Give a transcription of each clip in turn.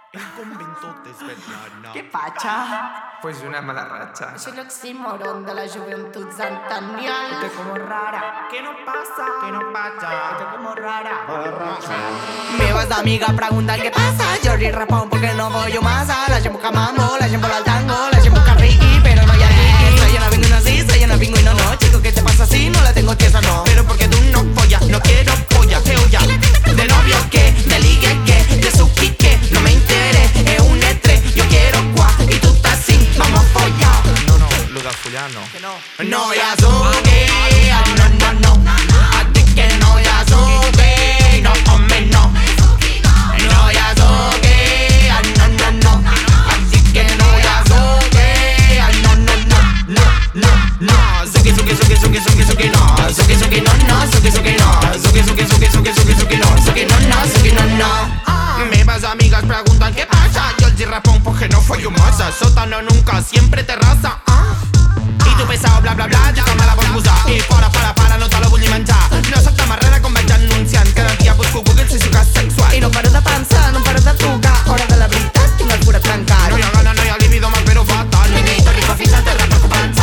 El convento desvelado. ¿Qué pacha? Pues de una mala racha. Soy el oxímoron de la juventud centenial. Estoy como rara. ¿Qué no pasa? ¿Qué no pasa? Estoy como rara. Me vas amiga preguntan qué pasa. Jordi rapón porque no voy yo más. La llevo camambo, la llevo al tango, la llevo carriqui, pero no hay aquí. Soy una pingüina sí, soy una pingüina no. Chico, ¿qué te pasa así? No la tengo tiesa, no. Pero porque tú no follas, no quiero polla, que olla. De novio que, de ligue que, de su quique, no me interesa, es un estrés. Yo quiero cuá y tú estás así, vamos a follar. No, lugar fullano. Que no. No ya sube, no. A ti que no ya sube, no, hombre, no. No ya sube, no. A ti que no ya sube, no. Suki, no. Suki, no. Suki, no. Mis amigas preguntan qué pasa. Yo el rapón porque no fue masa. Sótano nunca, siempre terraza. Y tu pesado bla bla bla, ya me la borbusa. Y para, no te lo voy a manchar. No salta marrera con vaya anuncian. Cada día busco Google si su casa sexual. Y no paro de panza, no paro de azúcar. Hora de la brita, tengo el pura trancar. No hay gana, no hay libido mal pero fatal. Nenito rico, fíjate, rapa con panza.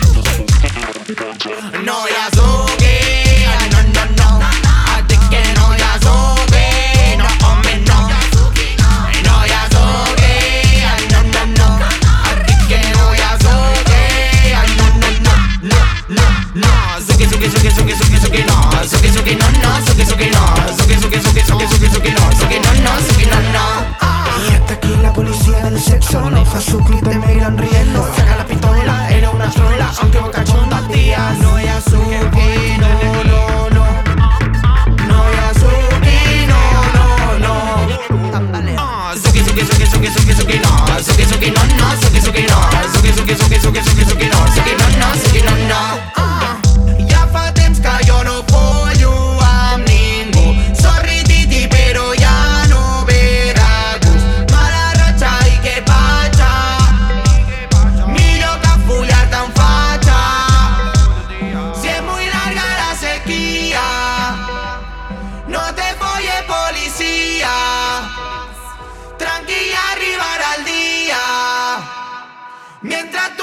No ya sube, No. A ti que no ya sube, no, hombre, no. No ya sube, no. A ti que no ya sube, no. Suki, no. Suki, Y hasta aquí la policía del sexo. No fa su clip me irán riendo. Saca la pistola, era una trola. Aunque boca chonda, tía. No ya suki, no. No ya suki, no. Tambale. Suki, no. Ja fa temps que jo no follo amb ningú. Sorry titi però ja no ve de gust. Mala ratxa i què patxa. Millor que follar-te en fatxa. Si es muy larga la sequía, no te folle policía. Tranquila arribará el día. Mientras